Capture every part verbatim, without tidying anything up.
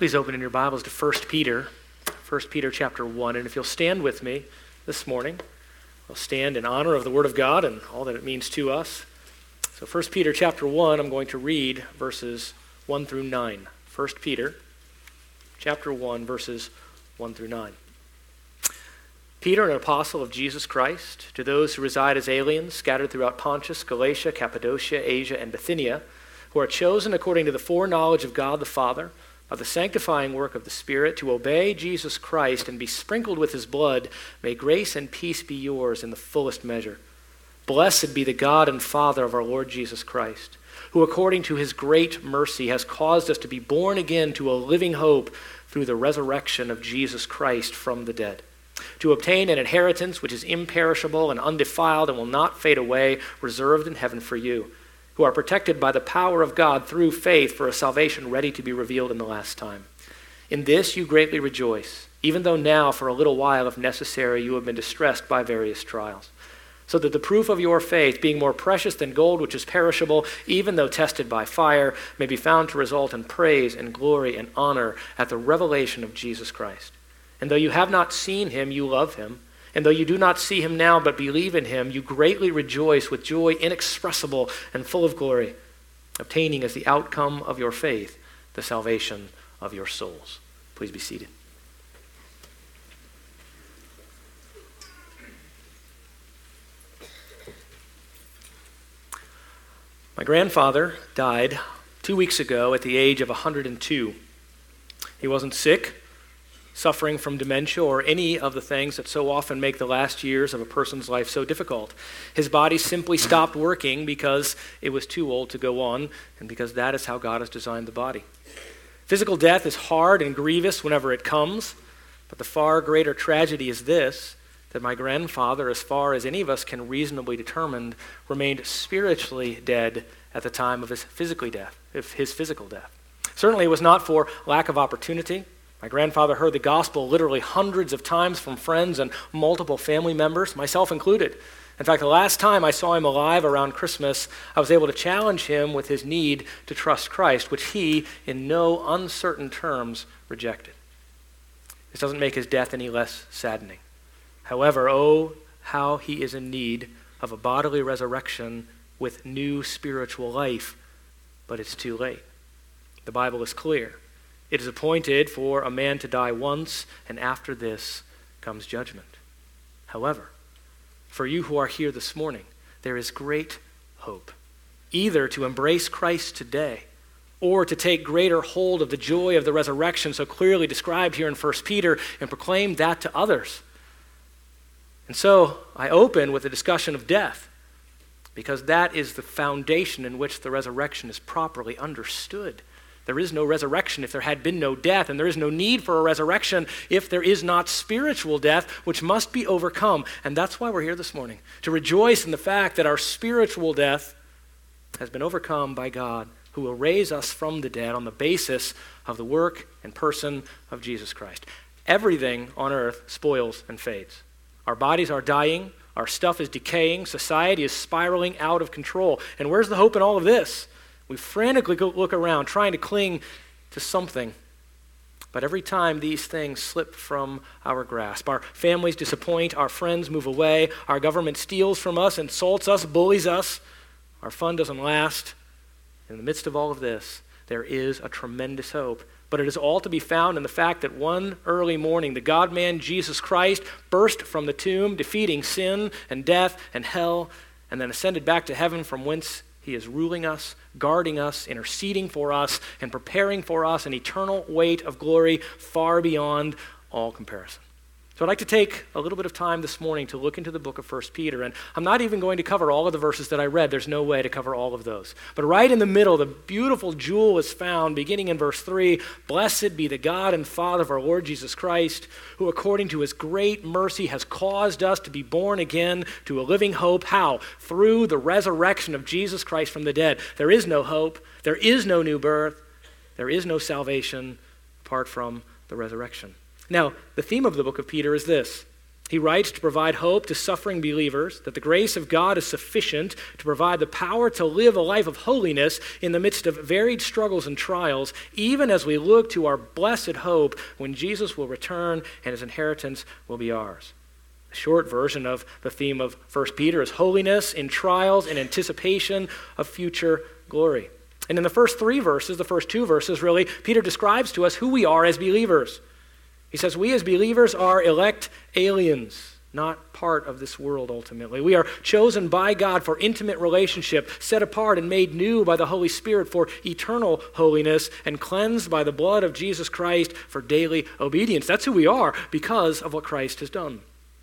Please open in your Bibles to First Peter, First Peter chapter one. And if you'll stand with me this morning, we'll stand in honor of the Word of God and all that it means to us. So First Peter chapter one, I'm going to read verses one through nine. First Peter chapter one, verses one through nine. Peter, an apostle of Jesus Christ, to those who reside as aliens scattered throughout Pontus, Galatia, Cappadocia, Asia, and Bithynia, who are chosen according to the foreknowledge of God the Father, of the sanctifying work of the Spirit, to obey Jesus Christ and be sprinkled with his blood, may grace and peace be yours in the fullest measure. Blessed be the God and Father of our Lord Jesus Christ, who according to his great mercy has caused us to be born again to a living hope through the resurrection of Jesus Christ from the dead, to obtain an inheritance which is imperishable and undefiled and will not fade away, reserved in heaven for you, who are protected by the power of God through faith for a salvation ready to be revealed in the last time. In this you greatly rejoice, even though now for a little while, if necessary, you have been distressed by various trials, so that the proof of your faith, being more precious than gold which is perishable, even though tested by fire, may be found to result in praise and glory and honor at the revelation of Jesus Christ. And though you have not seen him, you love him. And though you do not see him now but believe in him, you greatly rejoice with joy inexpressible and full of glory, obtaining as the outcome of your faith the salvation of your souls. Please be seated. My grandfather died two weeks ago at the age of one hundred two. He wasn't sick, suffering from dementia, or any of the things that so often make the last years of a person's life so difficult. His body simply stopped working because it was too old to go on, and because that is how God has designed the body. Physical death is hard and grievous whenever it comes, but the far greater tragedy is this, that my grandfather, as far as any of us can reasonably determine, remained spiritually dead at the time of his physically death, of his physical death. Certainly it was not for lack of opportunity. My grandfather heard the gospel literally hundreds of times from friends and multiple family members, myself included. In fact, the last time I saw him alive around Christmas, I was able to challenge him with his need to trust Christ, which he, in no uncertain terms, rejected. This doesn't make his death any less saddening. However, oh, how he is in need of a bodily resurrection with new spiritual life, but it's too late. The Bible is clear. It is appointed for a man to die once, and after this comes judgment. However, for you who are here this morning, there is great hope, either to embrace Christ today or to take greater hold of the joy of the resurrection so clearly described here in First Peter and proclaim that to others. And so I open with a discussion of death, because that is the foundation in which the resurrection is properly understood. There is no resurrection if there had been no death, and there is no need for a resurrection if there is not spiritual death, which must be overcome. And that's why we're here this morning, to rejoice in the fact that our spiritual death has been overcome by God, who will raise us from the dead on the basis of the work and person of Jesus Christ. Everything on earth spoils and fades. Our bodies are dying, our stuff is decaying, society is spiraling out of control. And where's the hope in all of this? We frantically go look around, trying to cling to something. But every time these things slip from our grasp, our families disappoint, our friends move away, our government steals from us, insults us, bullies us, our fun doesn't last. In the midst of all of this, there is a tremendous hope. But it is all to be found in the fact that one early morning, the God-man Jesus Christ burst from the tomb, defeating sin and death and hell, and then ascended back to heaven, from whence he is ruling us, guarding us, interceding for us, and preparing for us an eternal weight of glory far beyond all comparison. So I'd like to take a little bit of time this morning to look into the book of First Peter, and I'm not even going to cover all of the verses that I read. There's no way to cover all of those. But right in the middle, the beautiful jewel is found, beginning in verse three, "Blessed be the God and Father of our Lord Jesus Christ, who according to his great mercy has caused us to be born again to a living hope." How? Through the resurrection of Jesus Christ from the dead. There is no hope. There is no new birth. There is no salvation apart from the resurrection. Now, the theme of the book of Peter is this: He writes to provide hope to suffering believers, that the grace of God is sufficient to provide the power to live a life of holiness in the midst of varied struggles and trials, even as we look to our blessed hope when Jesus will return and his inheritance will be ours. A short version of the theme of First Peter is holiness in trials in anticipation of future glory. And in the first three verses, the first two verses really, Peter describes to us who we are as believers. He says, we as believers are elect aliens, not part of this world ultimately. We are chosen by God for intimate relationship, set apart and made new by the Holy Spirit for eternal holiness, and cleansed by the blood of Jesus Christ for daily obedience. That's who we are because of what Christ has done.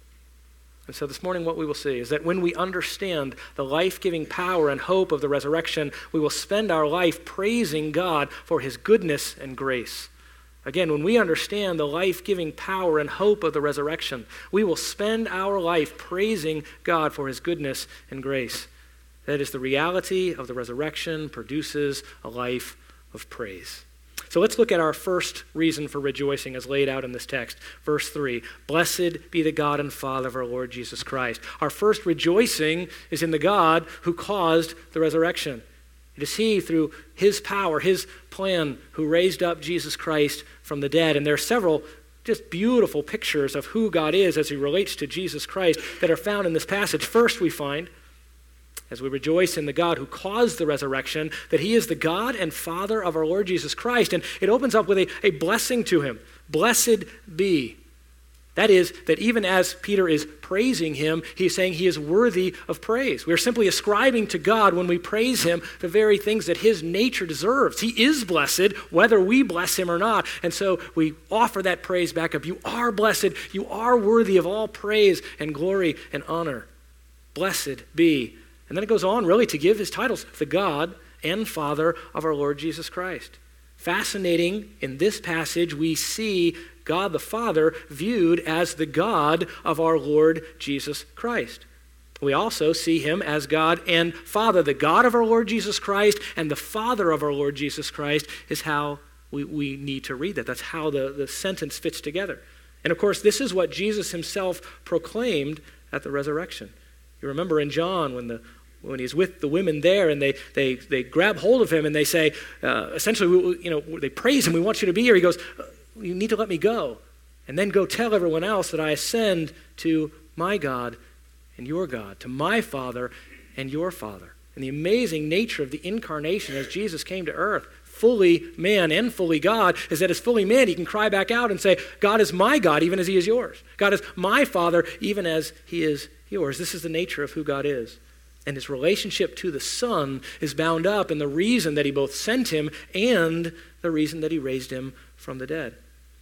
And so this morning what we will see is that when we understand the life-giving power and hope of the resurrection, we will spend our life praising God for his goodness and grace. Again, when we understand the life-giving power and hope of the resurrection, we will spend our life praising God for his goodness and grace. That is, the reality of the resurrection produces a life of praise. So let's look at our first reason for rejoicing as laid out in this text. Verse three, blessed be the God and Father of our Lord Jesus Christ. Our first rejoicing is in the God who caused the resurrection. It is he, through his power, his plan, who raised up Jesus Christ from the dead. And there are several just beautiful pictures of who God is as he relates to Jesus Christ that are found in this passage. First, we find, as we rejoice in the God who caused the resurrection, that he is the God and Father of our Lord Jesus Christ. And it opens up with a, a blessing to him. Blessed be. That is, that even as Peter is praising him, he's saying he is worthy of praise. We are simply ascribing to God, when we praise him, the very things that his nature deserves. He is blessed, whether we bless him or not. And so we offer that praise back up. You are blessed. You are worthy of all praise and glory and honor. Blessed be. And then it goes on really to give his titles, the God and Father of our Lord Jesus Christ. Fascinating, in this passage, we see God the Father viewed as the God of our Lord Jesus Christ. We also see him as God and Father. The God of our Lord Jesus Christ and the Father of our Lord Jesus Christ is how we, we need to read that. That's how the, the sentence fits together. And of course, this is what Jesus himself proclaimed at the resurrection. You remember in John when the when he's with the women there, and they they they grab hold of him and they say, uh, essentially, we, you know, they praise him. We want you to be here. He goes, you need to let me go, and then go tell everyone else that I ascend to my God and your God, to my Father and your Father. And the amazing nature of the incarnation as Jesus came to earth, fully man and fully God, is that as fully man, he can cry back out and say, God is my God, even as he is yours. God is my Father, even as he is yours. This is the nature of who God is. And his relationship to the Son is bound up in the reason that he both sent him and the reason that he raised him from the dead.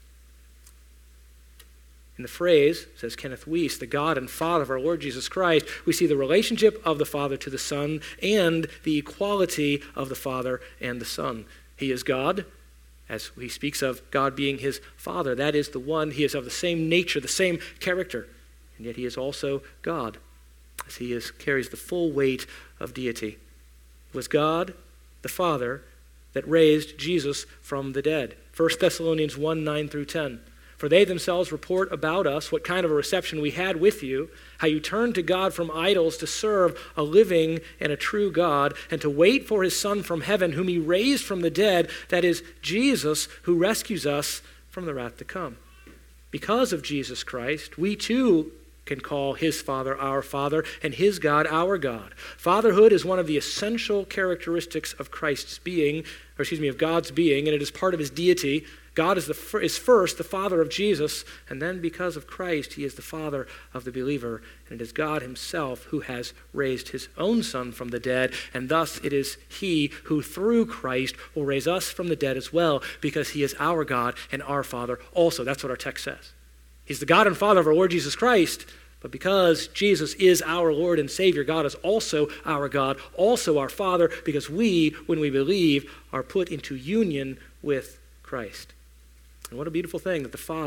In the phrase, says Kenneth Weiss, the God and Father of our Lord Jesus Christ, we see the relationship of the Father to the Son and the equality of the Father and the Son. He is God, as he speaks of God being his Father. That is the one, he is of the same nature, the same character, and yet he is also God, as he is, carries the full weight of deity. It was God, the Father, that raised Jesus from the dead. First Thessalonians one, nine through ten. For they themselves report about us what kind of a reception we had with you, how you turned to God from idols to serve a living and a true God, and to wait for his Son from heaven, whom he raised from the dead, that is, Jesus, who rescues us from the wrath to come. Because of Jesus Christ, we too can call his Father our Father and his God our God. Fatherhood is one of the essential characteristics of Christ's being, or excuse me, of God's being, and it is part of his deity. God is, the, is first the Father of Jesus, and then because of Christ, he is the Father of the believer, and it is God himself who has raised his own Son from the dead, and thus it is he who through Christ will raise us from the dead as well, because he is our God and our Father also. That's what our text says. He's the God and Father of our Lord Jesus Christ, but because Jesus is our Lord and Savior, God is also our God, also our Father, because we, when we believe, are put into union with Christ. And what a beautiful thing that the Father,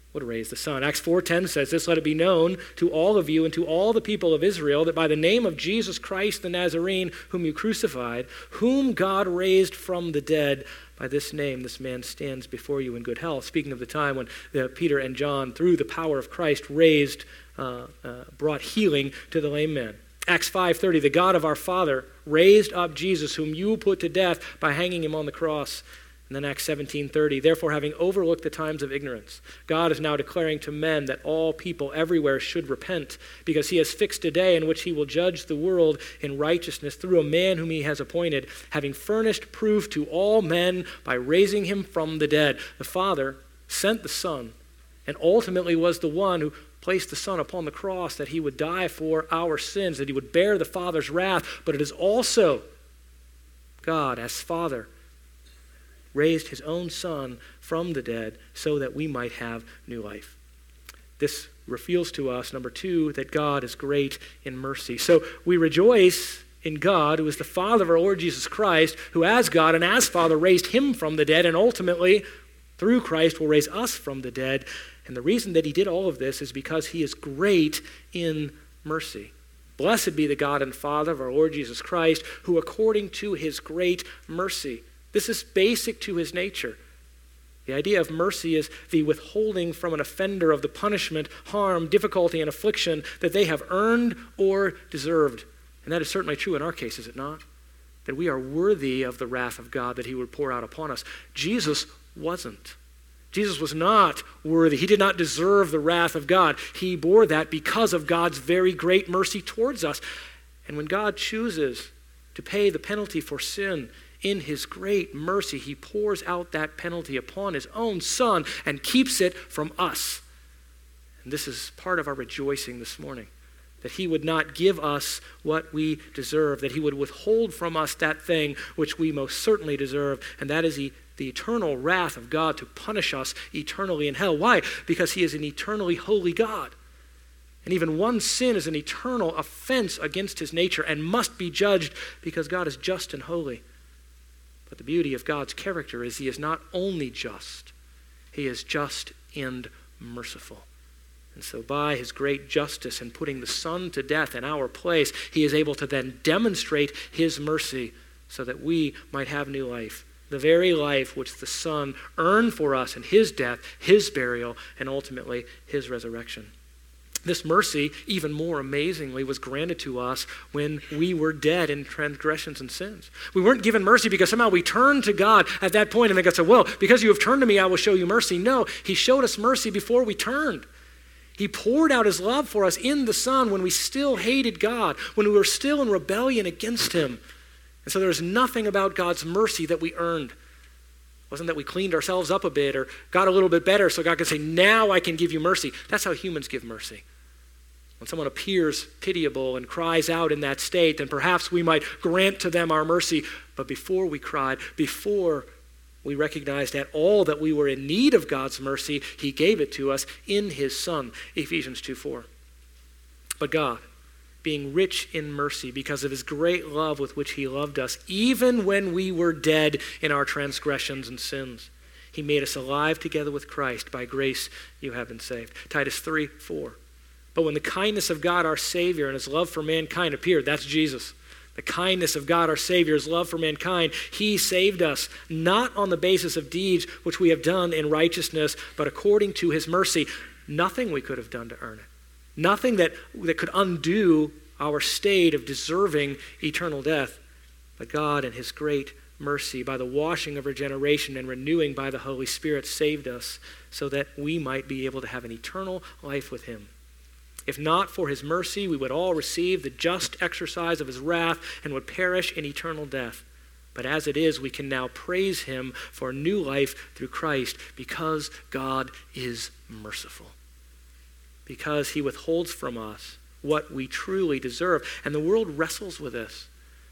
would raise the Son. Acts four ten says this, let it be known to all of you and to all the people of Israel that by the name of Jesus Christ the Nazarene, whom you crucified, whom God raised from the dead, by this name this man stands before you in good health. Speaking of the time when uh, Peter and John, through the power of Christ, raised, uh, uh, brought healing to the lame man. Acts five thirty, the God of our Father raised up Jesus, whom you put to death by hanging him on the cross. And then Acts seventeen thirty, therefore having overlooked the times of ignorance, God is now declaring to men that all people everywhere should repent, because he has fixed a day in which he will judge the world in righteousness through a man whom he has appointed, having furnished proof to all men by raising him from the dead. The Father sent the Son, and ultimately was the one who placed the Son upon the cross, that he would die for our sins, that he would bear the Father's wrath. But it is also God, as Father, raised his own Son from the dead so that we might have new life. This reveals to us, number two, that God is great in mercy. So we rejoice in God, who is the Father of our Lord Jesus Christ, who as God and as Father raised him from the dead, and ultimately, through Christ, will raise us from the dead. And the reason that he did all of this is because he is great in mercy. Blessed be the God and Father of our Lord Jesus Christ, who according to his great mercy, this is basic to his nature. The idea of mercy is the withholding from an offender of the punishment, harm, difficulty, and affliction that they have earned or deserved. And that is certainly true in our case, is it not? That we are worthy of the wrath of God that he would pour out upon us. Jesus wasn't. Jesus was not worthy. He did not deserve the wrath of God. He bore that because of God's very great mercy towards us. And when God chooses to pay the penalty for sin, in his great mercy, he pours out that penalty upon his own Son and keeps it from us. And this is part of our rejoicing this morning, that he would not give us what we deserve, that he would withhold from us that thing which we most certainly deserve, and that is the, the eternal wrath of God to punish us eternally in hell. Why? Because he is an eternally holy God. And even one sin is an eternal offense against his nature and must be judged because God is just and holy. But the beauty of God's character is he is not only just, he is just and merciful. And so by his great justice in putting the Son to death in our place, he is able to then demonstrate his mercy so that we might have new life, the very life which the Son earned for us in his death, his burial, and ultimately his resurrection. This mercy, even more amazingly, was granted to us when we were dead in transgressions and sins. We weren't given mercy because somehow we turned to God at that point and then God said, well, because you have turned to me, I will show you mercy. No, he showed us mercy before we turned. He poured out his love for us in the Son when we still hated God, when we were still in rebellion against him. And so there's nothing about God's mercy that we earned. It wasn't that we cleaned ourselves up a bit or got a little bit better so God could say, now I can give you mercy. That's how humans give mercy. When someone appears pitiable and cries out in that state, then perhaps we might grant to them our mercy. But before we cried, before we recognized at all that we were in need of God's mercy, he gave it to us in his Son, Ephesians two four. But God, being rich in mercy because of his great love with which he loved us, even when we were dead in our transgressions and sins, he made us alive together with Christ. By grace you have been saved. Titus three four. But when the kindness of God our Savior and his love for mankind appeared, that's Jesus. The kindness of God our Savior, his love for mankind, he saved us, not on the basis of deeds which we have done in righteousness, but according to his mercy. Nothing we could have done to earn it. Nothing that, that could undo our state of deserving eternal death. But God in his great mercy, by the washing of regeneration and renewing by the Holy Spirit, saved us so that we might be able to have an eternal life with him. If not for his mercy, we would all receive the just exercise of his wrath and would perish in eternal death. But as it is, we can now praise him for new life through Christ because God is merciful. Because he withholds from us what we truly deserve. And the world wrestles with this.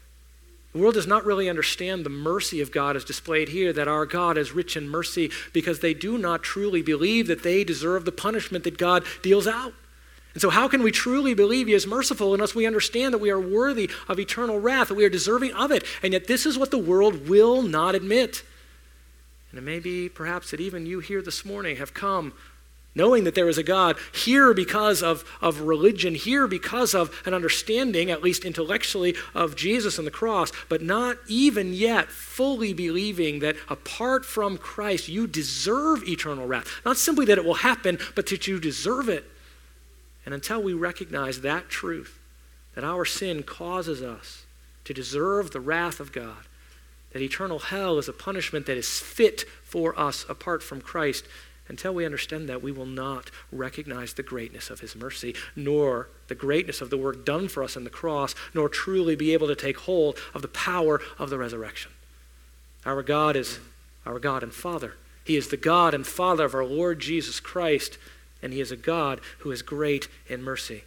The world does not really understand the mercy of God as displayed here, that our God is rich in mercy, because they do not truly believe that they deserve the punishment that God deals out. And so how can we truly believe he is merciful unless we understand that we are worthy of eternal wrath, that we are deserving of it? And yet this is what the world will not admit. And it may be perhaps that even you here this morning have come knowing that there is a God, here because of, of religion, here because of an understanding, at least intellectually, of Jesus and the cross, but not even yet fully believing that apart from Christ, you deserve eternal wrath. Not simply that it will happen, but that you deserve it. And until we recognize that truth, that our sin causes us to deserve the wrath of God, that eternal hell is a punishment that is fit for us apart from Christ, until we understand that, we will not recognize the greatness of his mercy, nor the greatness of the work done for us on the cross, nor truly be able to take hold of the power of the resurrection. Our God is our God and Father. He is the God and Father of our Lord Jesus Christ, and he is a God who is great in mercy.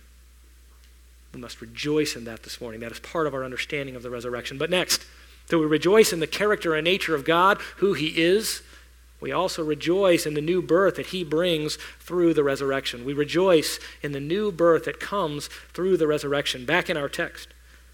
We must rejoice in that this morning. That is part of our understanding of the resurrection. But next, so we rejoice in the character and nature of God, who he is. We also rejoice in the new birth that he brings through the resurrection. We rejoice in the new birth that comes through the resurrection. Back in our text,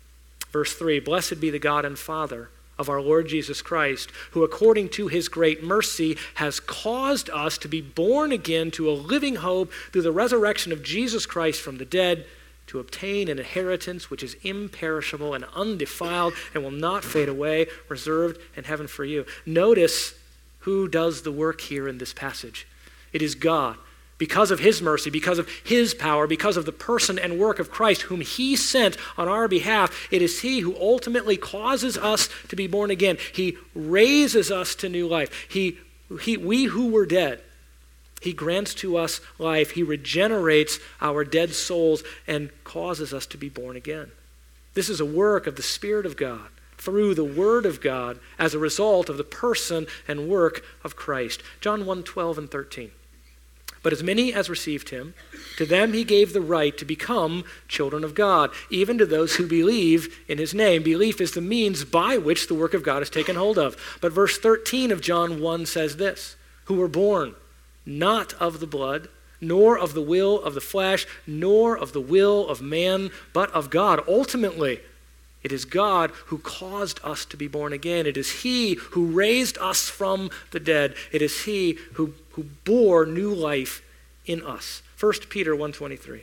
verse three, blessed be the God and Father of our Lord Jesus Christ, who according to his great mercy has caused us to be born again to a living hope through the resurrection of Jesus Christ from the dead, to obtain an inheritance which is imperishable and undefiled and will not fade away, reserved in heaven for you. Notice who does the work here in this passage. It is God. Because of his mercy, because of his power, because of the person and work of Christ, whom he sent on our behalf, it is he who ultimately causes us to be born again. He raises us to new life. He, he, we who were dead, he grants to us life. He regenerates our dead souls and causes us to be born again. This is a work of the Spirit of God through the Word of God as a result of the person and work of Christ. John one, twelve and thirteen. But as many as received him, to them he gave the right to become children of God, even to those who believe in his name. Belief is the means by which the work of God is taken hold of. But verse thirteen of John one says this, who were born not of the blood, nor of the will of the flesh, nor of the will of man, but of God. Ultimately, it is God who caused us to be born again. It is he who raised us from the dead. It is he who, who bore new life in us. First Peter one twenty-three.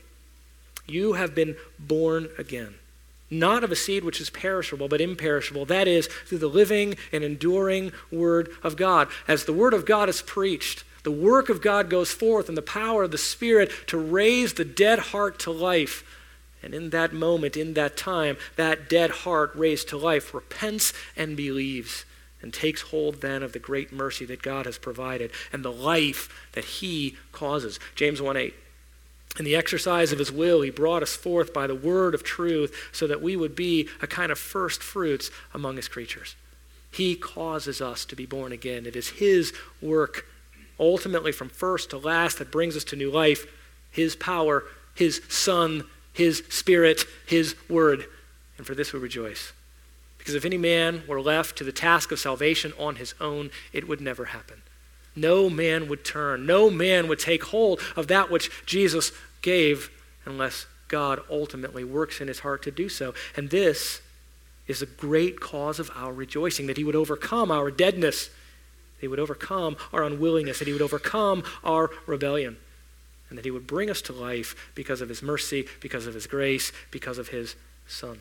You have been born again, not of a seed which is perishable, but imperishable. That is, through the living and enduring word of God. As the word of God is preached, the work of God goes forth in the power of the Spirit to raise the dead heart to life. And in that moment, in that time, that dead heart raised to life repents and believes and takes hold then of the great mercy that God has provided and the life that he causes. James one eight. In the exercise of his will, he brought us forth by the word of truth so that we would be a kind of first fruits among his creatures. He causes us to be born again. It is his work, ultimately from first to last, that brings us to new life. His power, his Son, his Spirit, his word. And for this we rejoice. Because if any man were left to the task of salvation on his own, it would never happen. No man would turn. No man would take hold of that which Jesus gave unless God ultimately works in his heart to do so. And this is a great cause of our rejoicing, that he would overcome our deadness, that he would overcome our unwillingness, that he would overcome our rebellion, and that he would bring us to life because of his mercy, because of his grace, because of his Son.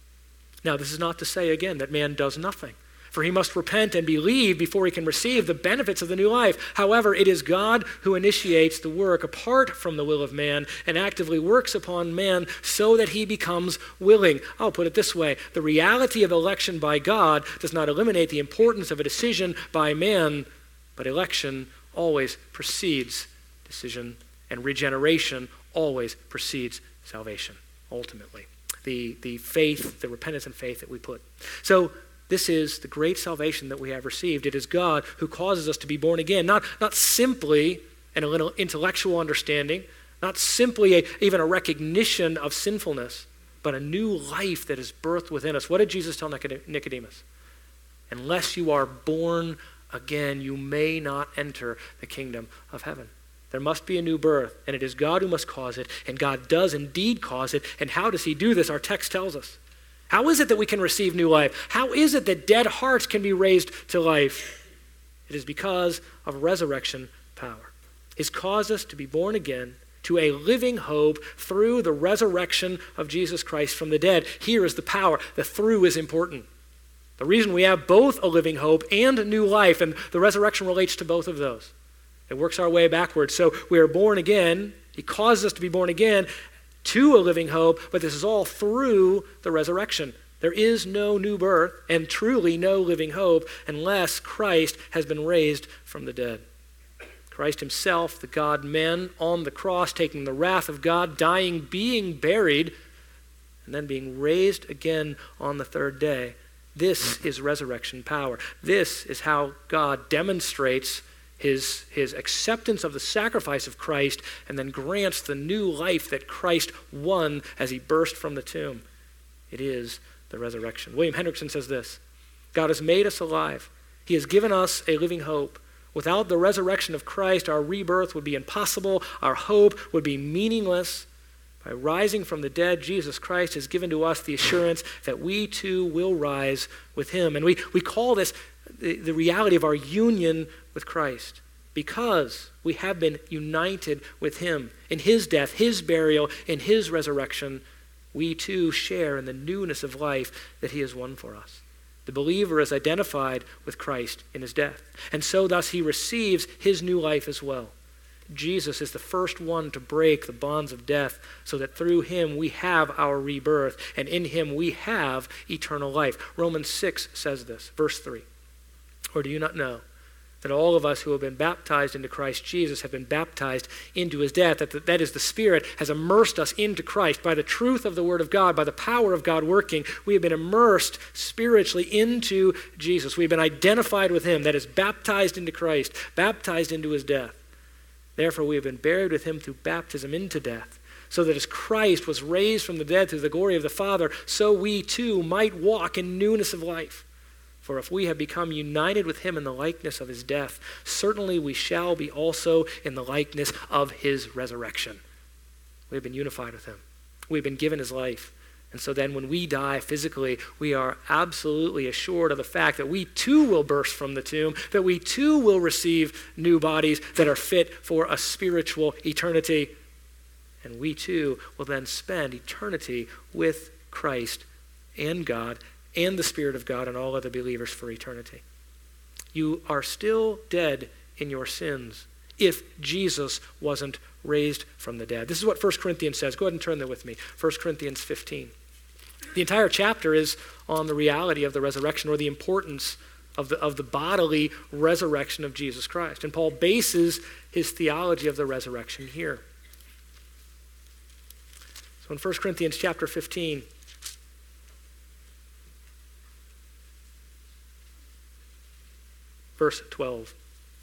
Now, this is not to say, again, that man does nothing, for he must repent and believe before he can receive the benefits of the new life. However, it is God who initiates the work apart from the will of man and actively works upon man so that he becomes willing. I'll put it this way. The reality of election by God does not eliminate the importance of a decision by man, but election always precedes decision, and regeneration always precedes salvation, ultimately. The, the faith, the repentance and faith that we put. So this is the great salvation that we have received. It is God who causes us to be born again, not, not simply an intellectual understanding, not simply a, even a recognition of sinfulness, but a new life that is birthed within us. What did Jesus tell Nicodemus? Unless you are born again, you may not enter the kingdom of heaven. There must be a new birth, and it is God who must cause it, and God does indeed cause it. And how does he do this? Our text tells us. How is it that we can receive new life? How is it that dead hearts can be raised to life? It is because of resurrection power. is cause us to be born again to a living hope through the resurrection of Jesus Christ from the dead. Here is the power. The through is important. The reason we have both a living hope and a new life, and the resurrection relates to both of those. It works our way backwards. So we are born again. He causes us to be born again to a living hope, but this is all through the resurrection. There is no new birth and truly no living hope unless Christ has been raised from the dead. Christ himself, the God-man, on the cross, taking the wrath of God, dying, being buried, and then being raised again on the third day. This is resurrection power. This is how God demonstrates his, his acceptance of the sacrifice of Christ and then grants the new life that Christ won as he burst from the tomb. It is the resurrection. William Hendrickson says this: God has made us alive. He has given us a living hope. Without the resurrection of Christ, our rebirth would be impossible. Our hope would be meaningless. By rising from the dead, Jesus Christ has given to us the assurance that we too will rise with him. And we, we call this the, the reality of our union with Christ, because we have been united with him. In his death, his burial, in his resurrection, we too share in the newness of life that he has won for us. The believer is identified with Christ in his death, and so thus he receives his new life as well. Jesus is the first one to break the bonds of death so that through him we have our rebirth, and in him we have eternal life. Romans six says this, verse three. Or do you not know that all of us who have been baptized into Christ Jesus have been baptized into his death? That, the, that is, the Spirit has immersed us into Christ by the truth of the Word of God, by the power of God working. We have been immersed spiritually into Jesus. We have been identified with him, that is, baptized into Christ, baptized into his death. Therefore, we have been buried with him through baptism into death, so that as Christ was raised from the dead through the glory of the Father, so we too might walk in newness of life. For if we have become united with him in the likeness of his death, certainly we shall be also in the likeness of his resurrection. We have been unified with him. We have been given his life. And so then when we die physically, we are absolutely assured of the fact that we too will burst from the tomb, that we too will receive new bodies that are fit for a spiritual eternity. And we too will then spend eternity with Christ and God and the Spirit of God and all other believers for eternity. You are still dead in your sins if Jesus wasn't raised from the dead. This is what First Corinthians says. Go ahead and turn there with me. First Corinthians fifteen. The entire chapter is on the reality of the resurrection, or the importance of the, of the bodily resurrection of Jesus Christ. And Paul bases his theology of the resurrection here. So in First Corinthians chapter fifteen, verse twelve.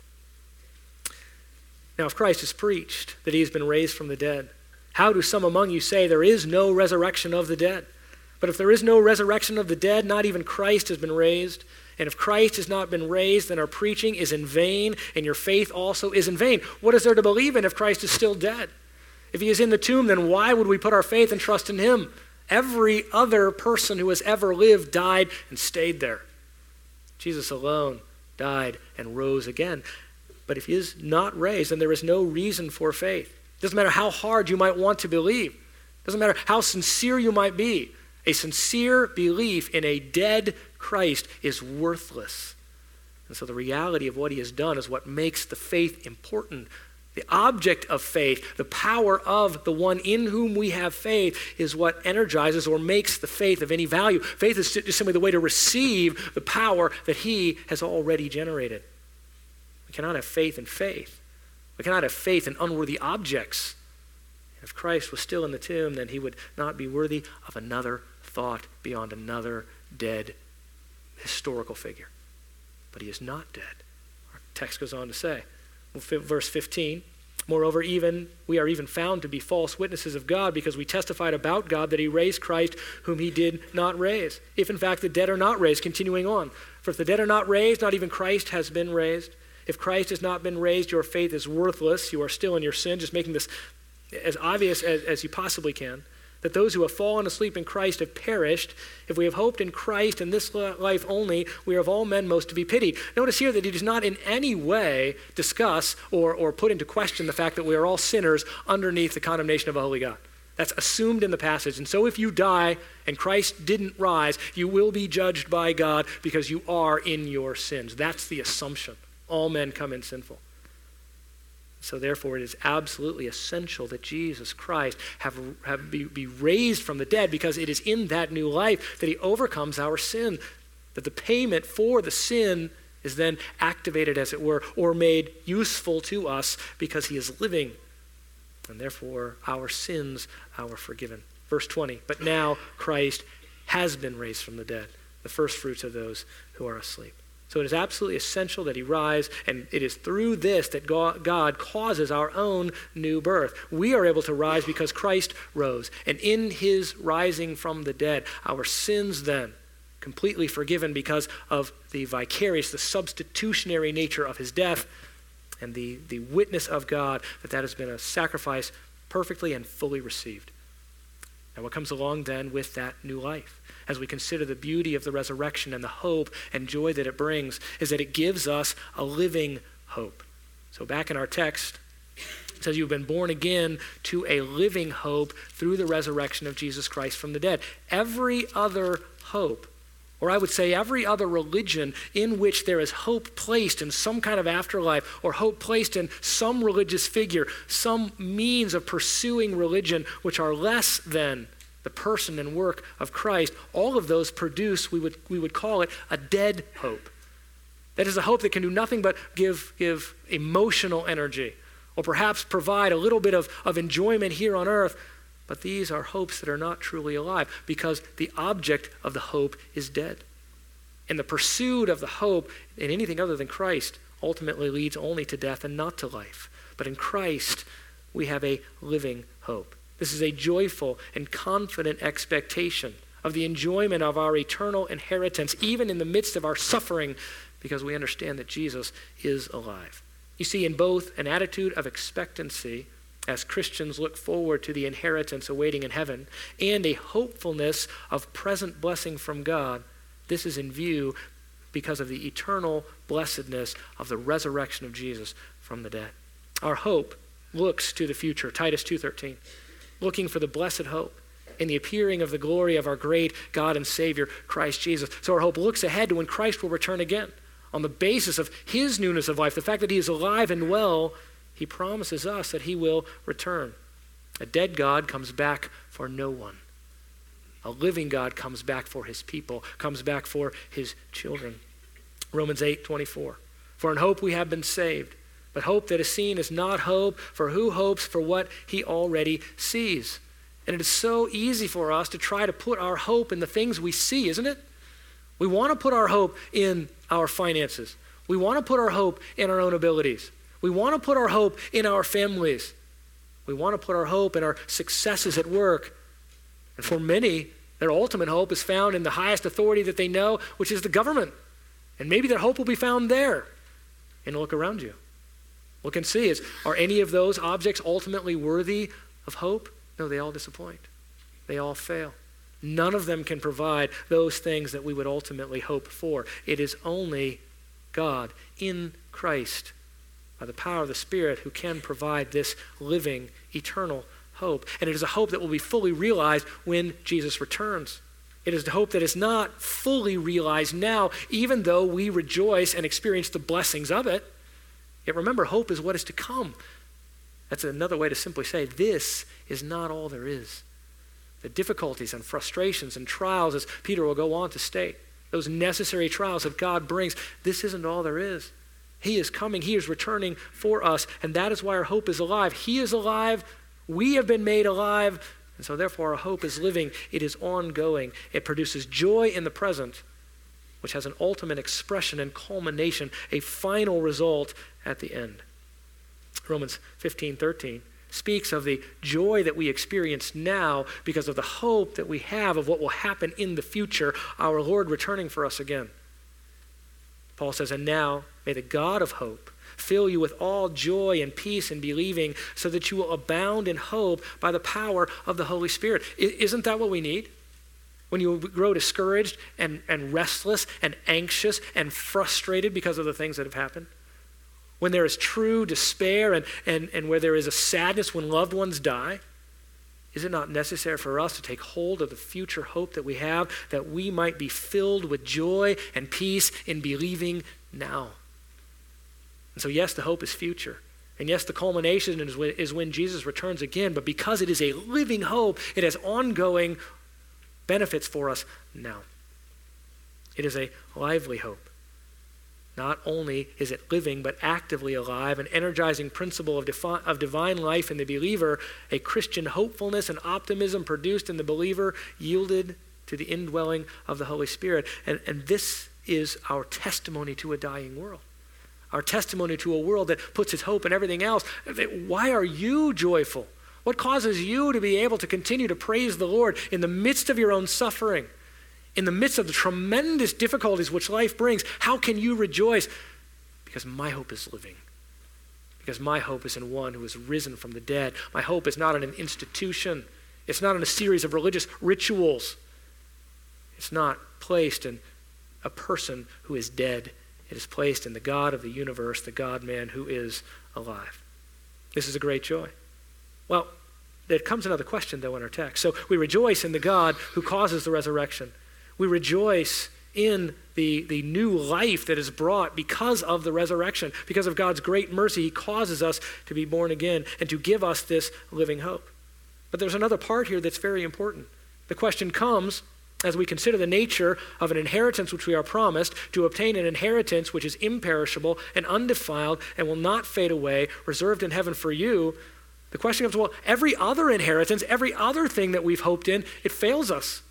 Now, if Christ is preached that he has been raised from the dead, how do some among you say there is no resurrection of the dead? But if there is no resurrection of the dead, not even Christ has been raised. And if Christ has not been raised, then our preaching is in vain, and your faith also is in vain. What is there to believe in if Christ is still dead? If he is in the tomb, then why would we put our faith and trust in him? Every other person who has ever lived died and stayed there. Jesus alone died and rose again. But if he is not raised, then there is no reason for faith. It doesn't matter how hard you might want to believe. It doesn't matter how sincere you might be. A sincere belief in a dead Christ is worthless. And so the reality of what he has done is what makes the faith important. The object of faith, the power of the one in whom we have faith, is what energizes or makes the faith of any value. Faith is just simply the way to receive the power that he has already generated. We cannot have faith in faith. We cannot have faith in unworthy objects. If Christ was still in the tomb, then he would not be worthy of another thought beyond another dead historical figure. But he is not dead. Our text goes on to say, verse fifteen, moreover, even we are even found to be false witnesses of God, because we testified about God that he raised Christ whom he did not raise. If in fact the dead are not raised, continuing on. For if the dead are not raised, not even Christ has been raised. If Christ has not been raised, your faith is worthless. You are still in your sin, just making this as obvious as, as you possibly can. that those who have fallen asleep in Christ have perished. If we have hoped in Christ in this life only, we are of all men most to be pitied. Notice here that he does not in any way discuss or, or put into question the fact that we are all sinners underneath the condemnation of a holy God. That's assumed in the passage. And so if you die and Christ didn't rise, you will be judged by God because you are in your sins. That's the assumption. All men come in sinful. So therefore, it is absolutely essential that Jesus Christ have, have be, be raised from the dead, because it is in that new life that he overcomes our sin, that the payment for the sin is then activated, as it were, or made useful to us because he is living, and therefore our sins are forgiven. Verse twenty, but now Christ has been raised from the dead, the first fruits of those who are asleep. So it is absolutely essential that he rise, and it is through this that God causes our own new birth. We are able to rise because Christ rose, and in his rising from the dead, our sins then completely forgiven because of the vicarious, the substitutionary nature of his death, and the, the witness of God that that has been a sacrifice perfectly and fully received. And what comes along then with that new life, as we consider the beauty of the resurrection and the hope and joy that it brings, is that it gives us a living hope. So back in our text, it says you've been born again to a living hope through the resurrection of Jesus Christ from the dead. Every other hope, or I would say every other religion in which there is hope placed in some kind of afterlife, or hope placed in some religious figure, some means of pursuing religion which are less than the person and work of Christ, all of those produce, we would we would call it, a dead hope. That is a hope that can do nothing but give, give emotional energy, or perhaps provide a little bit of, of enjoyment here on earth, but these are hopes that are not truly alive, because the object of the hope is dead. And the pursuit of the hope in anything other than Christ ultimately leads only to death and not to life. But in Christ, we have a living hope. This is a joyful and confident expectation of the enjoyment of our eternal inheritance, even in the midst of our suffering, because we understand that Jesus is alive. You see, in both an attitude of expectancy, as Christians look forward to the inheritance awaiting in heaven, and a hopefulness of present blessing from God, this is in view because of the eternal blessedness of the resurrection of Jesus from the dead. Our hope looks to the future, Titus two thirteen. Looking for the blessed hope in the appearing of the glory of our great God and Savior, Christ Jesus. So our hope looks ahead to when Christ will return again. On the basis of his newness of life, the fact that he is alive and well, he promises us that he will return. A dead God comes back for no one. A living God comes back for his people, comes back for his children. Romans eight twenty-four. For in hope we have been saved. But hope that is seen is not hope, for who hopes for what he already sees? And it is so easy for us to try to put our hope in the things we see, isn't it? We want to put our hope in our finances. We want to put our hope in our own abilities. We want to put our hope in our families. We want to put our hope in our successes at work. And for many, their ultimate hope is found in the highest authority that they know, which is the government. And maybe their hope will be found there. And look around you. Look and see, is, are any of those objects ultimately worthy of hope? No, they all disappoint. They all fail. None of them can provide those things that we would ultimately hope for. It is only God in Christ, by the power of the Spirit, who can provide this living, eternal hope. And it is a hope that will be fully realized when Jesus returns. It is the hope that is not fully realized now, even though we rejoice and experience the blessings of it. Yet remember, hope is what is to come. That's another way to simply say, this is not all there is. The difficulties and frustrations and trials, as Peter will go on to state, those necessary trials that God brings, this isn't all there is. He is coming. He is returning for us, and that is why our hope is alive. He is alive. We have been made alive, and so therefore our hope is living. It is ongoing. It produces joy in the present, which has an ultimate expression and culmination, a final result at the end. Romans fifteen thirteen speaks of the joy that we experience now because of the hope that we have of what will happen in the future, our Lord returning for us again. Paul says, and now may the God of hope fill you with all joy and peace in believing, so that you will abound in hope by the power of the Holy Spirit. I- isn't that what we need? When you grow discouraged and, and restless and anxious and frustrated because of the things that have happened? When there is true despair and, and, and where there is a sadness when loved ones die? Is it not necessary for us to take hold of the future hope that we have, that we might be filled with joy and peace in believing now? And so yes, the hope is future. And yes, the culmination is when, is when Jesus returns again, but because it is a living hope, it has ongoing benefits for us now. It is a lively hope. Not only is it living, but actively alive, an energizing principle of, defi- of divine life in the believer, a Christian hopefulness and optimism produced in the believer, yielded to the indwelling of the Holy Spirit. And, and this is our testimony to a dying world. Our testimony to a world that puts its hope in everything else. Why are you joyful? What causes you to be able to continue to praise the Lord in the midst of your own suffering? In the midst of the tremendous difficulties which life brings, how can you rejoice? Because my hope is living. Because my hope is in one who is risen from the dead. My hope is not in an institution. It's not in a series of religious rituals. It's not placed in a person who is dead. It is placed in the God of the universe, the God-man who is alive. This is a great joy. Well, there comes another question, though, in our text. So we rejoice in the God who causes the resurrection. We rejoice in the, the new life that is brought because of the resurrection. Because of God's great mercy, he causes us to be born again and to give us this living hope. But there's another part here that's very important. The question comes as we consider the nature of an inheritance which we are promised, to obtain an inheritance which is imperishable and undefiled and will not fade away, reserved in heaven for you. The question comes, well, every other inheritance, every other thing that we've hoped in, it fails us.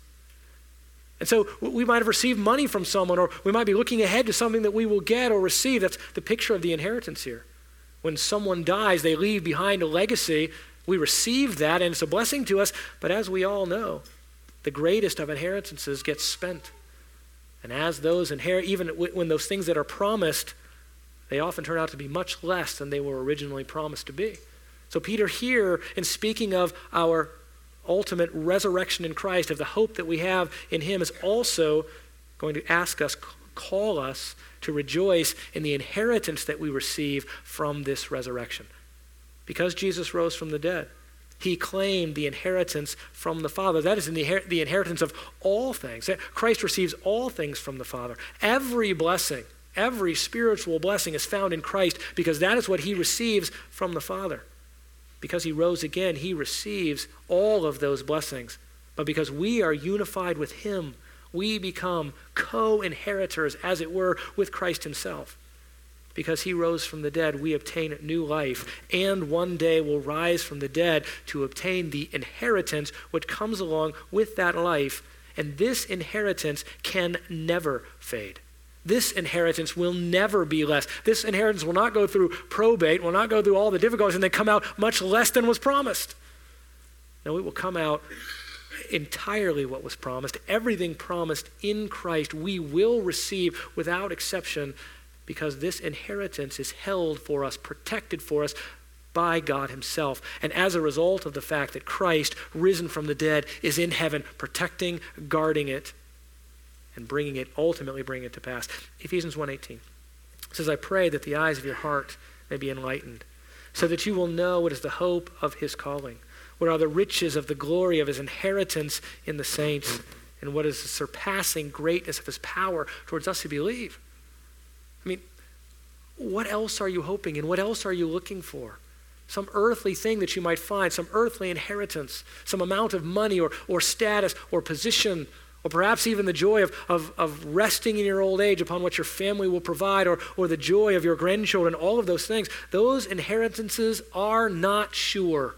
And so we might have received money from someone, or we might be looking ahead to something that we will get or receive. That's the picture of the inheritance here. When someone dies, they leave behind a legacy. We receive that, and it's a blessing to us. But as we all know, the greatest of inheritances gets spent. And as those inherit, even when those things that are promised, they often turn out to be much less than they were originally promised to be. So Peter here, in speaking of our ultimate resurrection in Christ, of the hope that we have in him, is also going to ask us, call us to rejoice in the inheritance that we receive from this resurrection. Because Jesus rose from the dead, he claimed the inheritance from the Father. That is in the, inher- the inheritance of all things. Christ receives all things from the Father. Every blessing, every spiritual blessing is found in Christ, because that is what he receives from the Father. Because he rose again, he receives all of those blessings. But because we are unified with him, we become co-inheritors, as it were, with Christ himself. Because he rose from the dead, we obtain new life, and one day will rise from the dead to obtain the inheritance which comes along with that life. And this inheritance can never fade. This inheritance will never be less. This inheritance will not go through probate, will not go through all the difficulties, and then come out much less than was promised. No, it will come out entirely what was promised. Everything promised in Christ we will receive without exception, because this inheritance is held for us, protected for us by God himself. And as a result of the fact that Christ, risen from the dead, is in heaven, protecting, guarding it, and bringing it, ultimately bringing it to pass. Ephesians one eighteen says, I pray that the eyes of your heart may be enlightened, so that you will know what is the hope of his calling, what are the riches of the glory of his inheritance in the saints, and what is the surpassing greatness of his power towards us who believe. I mean, what else are you hoping in? What else are you looking for? Some earthly thing that you might find, some earthly inheritance, some amount of money or, or status or position, or perhaps even the joy of, of, of resting in your old age upon what your family will provide, or, or the joy of your grandchildren, all of those things. Those inheritances are not sure.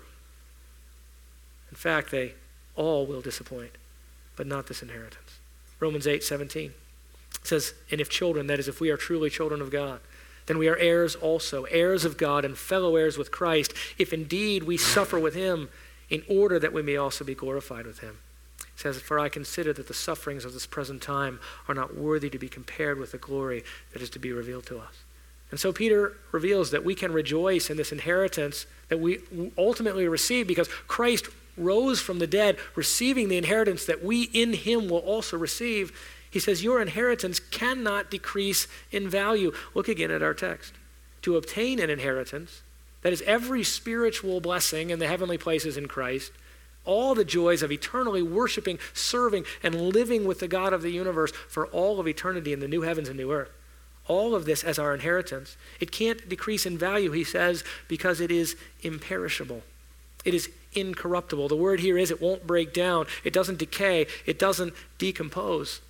In fact, they all will disappoint, but not this inheritance. Romans eight seventeen says, and if children, that is, if we are truly children of God, then we are heirs also, heirs of God and fellow heirs with Christ, if indeed we suffer with him, in order that we may also be glorified with him. It says, for I consider that the sufferings of this present time are not worthy to be compared with the glory that is to be revealed to us. And so Peter reveals that we can rejoice in this inheritance that we ultimately receive because Christ rose from the dead, receiving the inheritance that we in him will also receive. He says, your inheritance cannot decrease in value. Look again at our text. To obtain an inheritance, that is every spiritual blessing in the heavenly places in Christ, all the joys of eternally worshiping, serving, and living with the God of the universe for all of eternity in the new heavens and new earth. All of this as our inheritance. It can't decrease in value, he says, because it is imperishable. It is incorruptible. The word here is it won't break down. It doesn't decay. It doesn't decompose.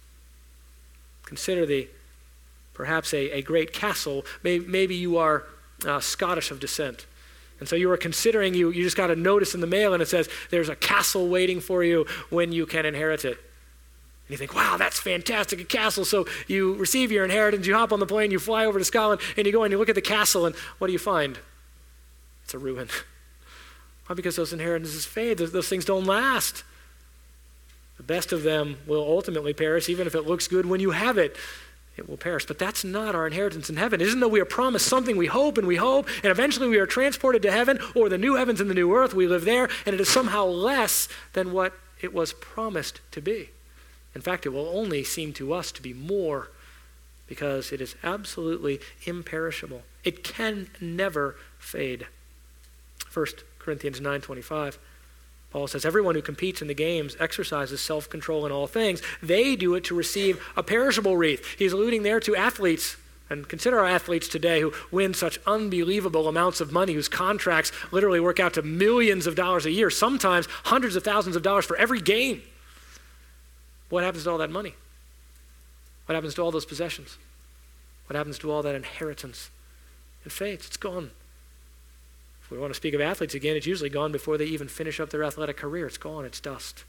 Consider the perhaps a, a great castle. Maybe, maybe you are uh, Scottish of descent. And so you are considering, you, you just got a notice in the mail and it says, there's a castle waiting for you when you can inherit it. And you think, wow, that's fantastic, a castle. So you receive your inheritance, you hop on the plane, you fly over to Scotland, and you go and you look at the castle, and what do you find? It's a ruin. Why? Because those inheritances fade. Those, those things don't last. The best of them will ultimately perish, even if it looks good when you have it. It will perish. But that's not our inheritance in heaven. Isn't though we are promised something, we hope and we hope, and eventually we are transported to heaven or the new heavens and the new earth, we live there, and it is somehow less than what it was promised to be. In fact, it will only seem to us to be more because it is absolutely imperishable. It can never fade. First Corinthians nine twenty-five. Paul says, everyone who competes in the games exercises self-control in all things. They do it to receive a perishable wreath. He's alluding there to athletes. And consider our athletes today who win such unbelievable amounts of money, whose contracts literally work out to millions of dollars a year, sometimes hundreds of thousands of dollars for every game. What happens to all that money? What happens to all those possessions? What happens to all that inheritance? It fades. It's gone. We want to speak of athletes again, it's usually gone before they even finish up their athletic career. It's gone, it's dust.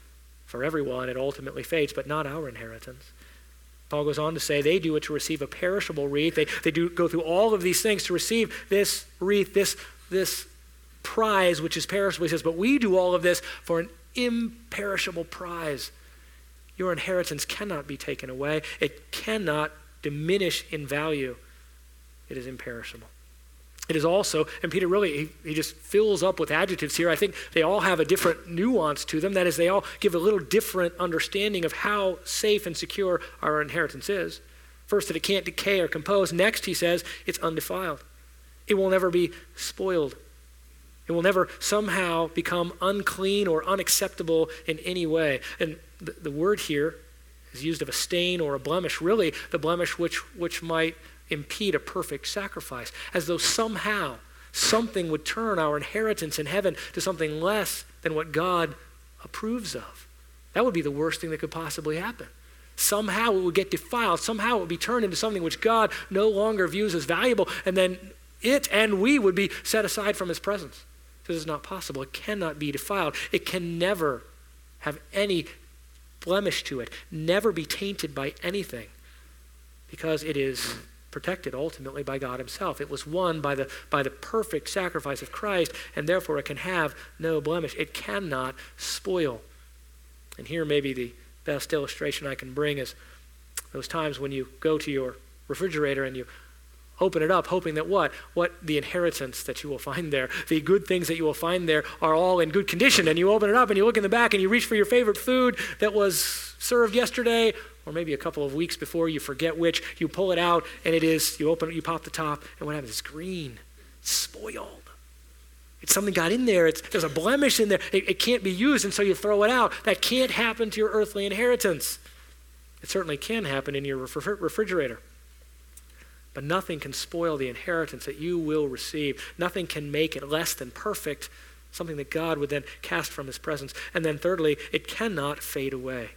For everyone, it ultimately fades, but not our inheritance. Paul goes on to say they do it to receive a perishable wreath. They, they do go through all of these things to receive this wreath, this, this prize, which is perishable. He says, but we do all of this for an imperishable prize. Your inheritance cannot be taken away. It cannot diminish in value. It is imperishable. It is also, and Peter really, he, he just fills up with adjectives here. I think they all have a different nuance to them. That is, they all give a little different understanding of how safe and secure our inheritance is. First, that it can't decay or compose. Next, he says, it's undefiled. It will never be spoiled. It will never somehow become unclean or unacceptable in any way. And the, the word here is used of a stain or a blemish, really the blemish which, which might impede a perfect sacrifice, as though somehow something would turn our inheritance in heaven to something less than what God approves of. That would be the worst thing that could possibly happen. Somehow it would get defiled. Somehow it would be turned into something which God no longer views as valuable, and then it and we would be set aside from his presence. This is not possible. It cannot be defiled. It can never have any blemish to it, never be tainted by anything, because it is protected ultimately by God himself. It was won by the, by the perfect sacrifice of Christ, and therefore it can have no blemish. It cannot spoil. And here maybe the best illustration I can bring is those times when you go to your refrigerator and you open it up, hoping that what? What the inheritance that you will find there, the good things that you will find there are all in good condition. And you open it up and you look in the back and you reach for your favorite food that was served yesterday, or maybe a couple of weeks before, you forget which. You pull it out and it is, you open it, you pop the top, and what happens? It's green. It's spoiled. It's something got in there. It's, there's a blemish in there. It, it can't be used, and so you throw it out. That can't happen to your earthly inheritance. It certainly can happen in your refrigerator. But nothing can spoil the inheritance that you will receive. Nothing can make it less than perfect, something that God would then cast from his presence. And then thirdly, it cannot fade away.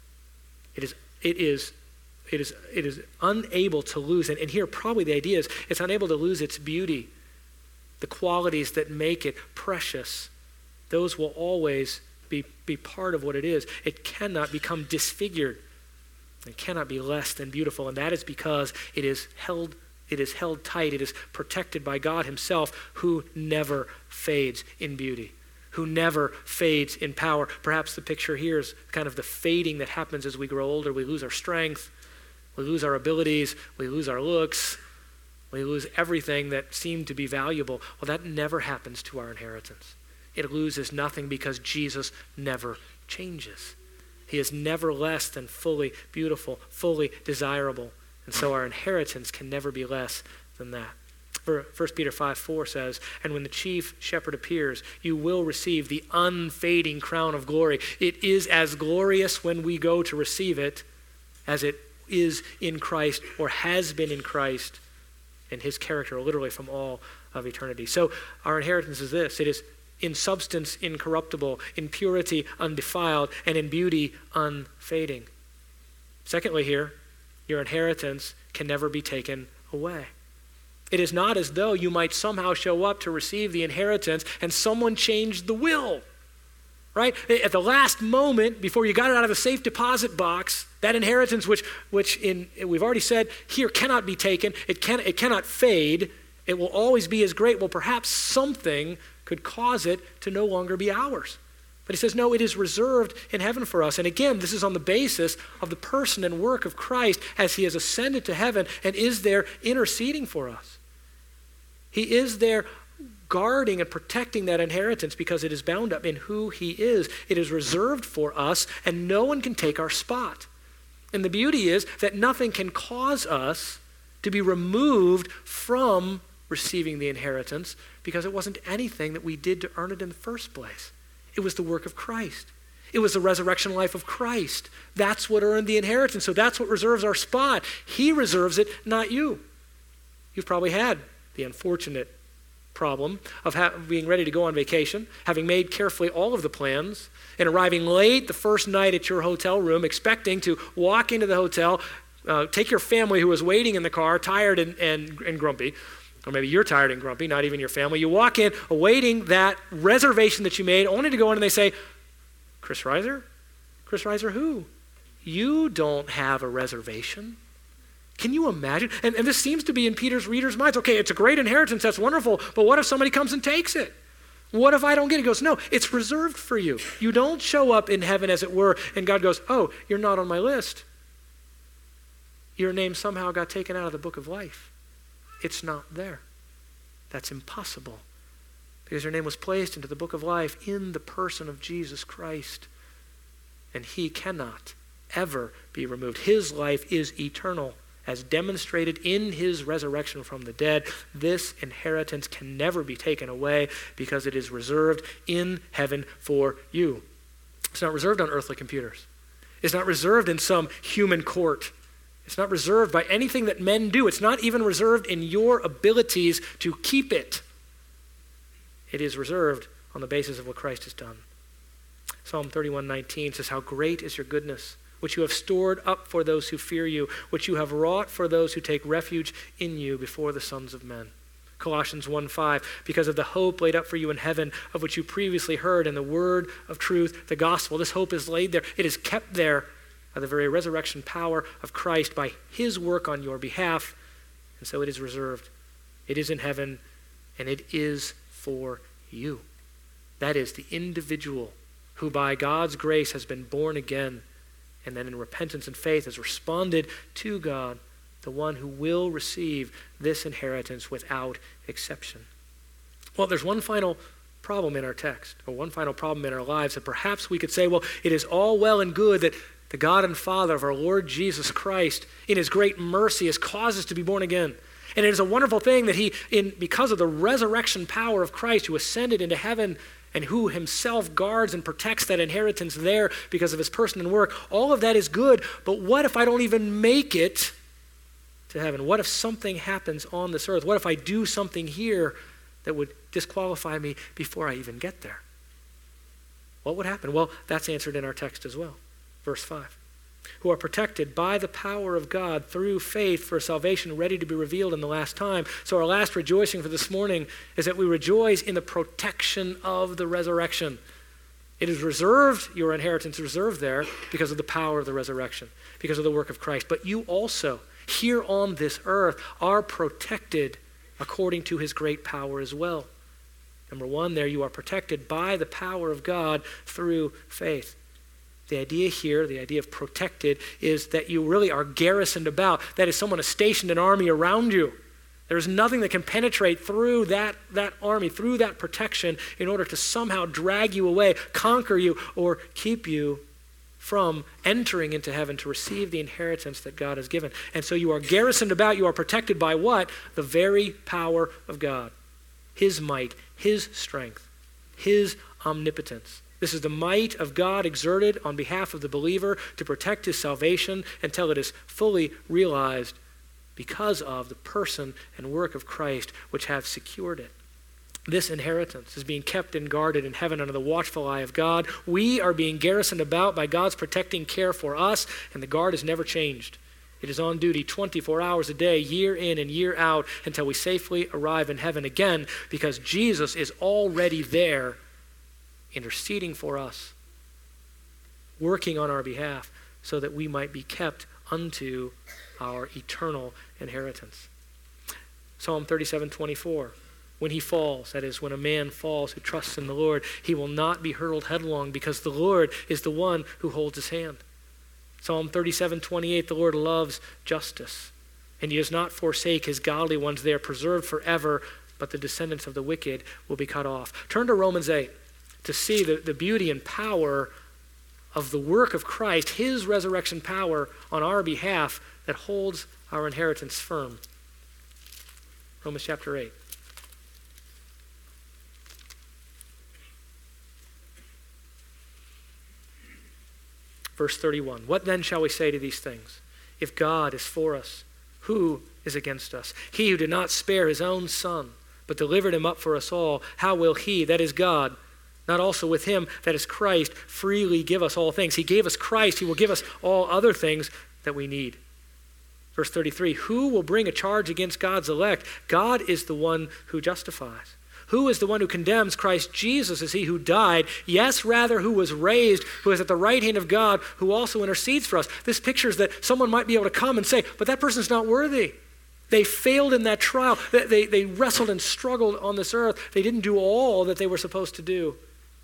It is, it is, it is, it is unable to lose. And, and here probably the idea is it's unable to lose its beauty. The qualities that make it precious, those will always be, be part of what it is. It cannot become disfigured. It cannot be less than beautiful, and that is because it is held, it is held tight. It is protected by God himself, who never fades in beauty, who never fades in power. Perhaps the picture here is kind of the fading that happens as we grow older. We lose our strength, we lose our abilities, we lose our looks, We lose everything that seemed to be valuable. Well, that never happens to our inheritance. It loses nothing because Jesus never changes. He is never less than fully beautiful, fully desirable. And so our inheritance can never be less than that. First Peter five four says, and when the chief shepherd appears, you will receive the unfading crown of glory. It is as glorious when we go to receive it as it is in Christ or has been in Christ and his character, literally from all of eternity. So our inheritance is this. It is in substance incorruptible, in purity undefiled, and in beauty unfading. Secondly here, your inheritance can never be taken away. It is not as though you might somehow show up to receive the inheritance and someone changed the will, right? At the last moment, before you got it out of the safe deposit box, that inheritance, which which in we've already said here cannot be taken, it can it cannot fade, it will always be as great. Well, perhaps something could cause it to no longer be ours. But he says, no, it is reserved in heaven for us. And again, this is on the basis of the person and work of Christ as he has ascended to heaven and is there interceding for us. He is there guarding and protecting that inheritance because it is bound up in who he is. It is reserved for us, and no one can take our spot. And the beauty is that nothing can cause us to be removed from receiving the inheritance because it wasn't anything that we did to earn it in the first place. It was the work of Christ. It was the resurrection life of Christ. That's what earned the inheritance. So that's what reserves our spot. He reserves it, not you. You've probably had the unfortunate problem of ha- being ready to go on vacation, having made carefully all of the plans, and arriving late the first night at your hotel room, expecting to walk into the hotel, uh, take your family who was waiting in the car, tired and, and, and grumpy, or maybe you're tired and grumpy, not even your family. You walk in awaiting that reservation that you made, only to go in and they say, Chris Reiser? Chris Reiser who? You don't have a reservation. Can you imagine? And, and this seems to be in Peter's readers' minds. Okay, it's a great inheritance, that's wonderful, but what if somebody comes and takes it? What if I don't get it? He goes, no, it's reserved for you. You don't show up in heaven, as it were, and God goes, oh, you're not on my list. Your name somehow got taken out of the book of life. It's not there. That's impossible. Because your name was placed into the book of life in the person of Jesus Christ. And he cannot ever be removed. His life is eternal, as demonstrated in his resurrection from the dead. This inheritance can never be taken away because it is reserved in heaven for you. It's not reserved on earthly computers. It's not reserved in some human court. It's not reserved by anything that men do. It's not even reserved in your abilities to keep it. It is reserved on the basis of what Christ has done. Psalm thirty-one nineteen says, how great is your goodness, which you have stored up for those who fear you, which you have wrought for those who take refuge in you before the sons of men. Colossians one five, because of the hope laid up for you in heaven, of which you previously heard in the word of truth, the gospel. This hope is laid there. It is kept there by the very resurrection power of Christ, by his work on your behalf. And so it is reserved. It is in heaven, and it is for you. That is the individual who by God's grace has been born again, and then in repentance and faith has responded to God, the one who will receive this inheritance without exception. Well, there's one final problem in our text, or one final problem in our lives, that perhaps we could say, well, it is all well and good that the God and Father of our Lord Jesus Christ, in his great mercy, has caused us to be born again. And it is a wonderful thing that he, in because of the resurrection power of Christ, who ascended into heaven and who himself guards and protects that inheritance there because of his person and work, all of that is good. But what if I don't even make it to heaven? What if something happens on this earth? What if I do something here that would disqualify me before I even get there? What would happen? Well, that's answered in our text as well. Verse five. Who are protected by the power of God through faith for salvation ready to be revealed in the last time. So our last rejoicing for this morning is that we rejoice in the protection of the resurrection. It is reserved, your inheritance is reserved there because of the power of the resurrection, because of the work of Christ. But you also, here on this earth, are protected according to his great power as well. Number one, there you are protected by the power of God through faith. The idea here, the idea of protected, is that you really are garrisoned about. That is, someone has stationed an army around you. There's nothing that can penetrate through that, that army, through that protection in order to somehow drag you away, conquer you, or keep you from entering into heaven to receive the inheritance that God has given. And so you are garrisoned about, you are protected by what? The very power of God. His might, his strength, his omnipotence. This is the might of God exerted on behalf of the believer to protect his salvation until it is fully realized because of the person and work of Christ, which have secured it. This inheritance is being kept and guarded in heaven under the watchful eye of God. We are being garrisoned about by God's protecting care for us, and the guard is never changed. It is on duty twenty-four hours a day, year in and year out, until we safely arrive in heaven again, because Jesus is already there, interceding for us, working on our behalf, so that we might be kept unto our eternal inheritance. Psalm thirty-seven twenty-four. When he falls, that is, when a man falls who trusts in the Lord, he will not be hurled headlong, because the Lord is the one who holds his hand. Psalm thirty-seven twenty-eight. The Lord loves justice, and he does not forsake his godly ones. They are preserved forever, but the descendants of the wicked will be cut off. Turn to Romans eight to see the, the beauty and power of the work of Christ, his resurrection power on our behalf that holds our inheritance firm. Romans chapter eight. Verse thirty-one. What then shall we say to these things? If God is for us, who is against us? He who did not spare his own son, but delivered him up for us all, how will he, that is God, not also with him, that is Christ, freely give us all things? He gave us Christ. He will give us all other things that we need. Verse thirty-three, who will bring a charge against God's elect? God is the one who justifies. Who is the one who condemns? Christ Jesus is he who died, yes, rather who was raised, who is at the right hand of God, who also intercedes for us. This pictures that someone might be able to come and say, but that person's not worthy. They failed in that trial. They, they, they wrestled and struggled on this earth. They didn't do all that they were supposed to do.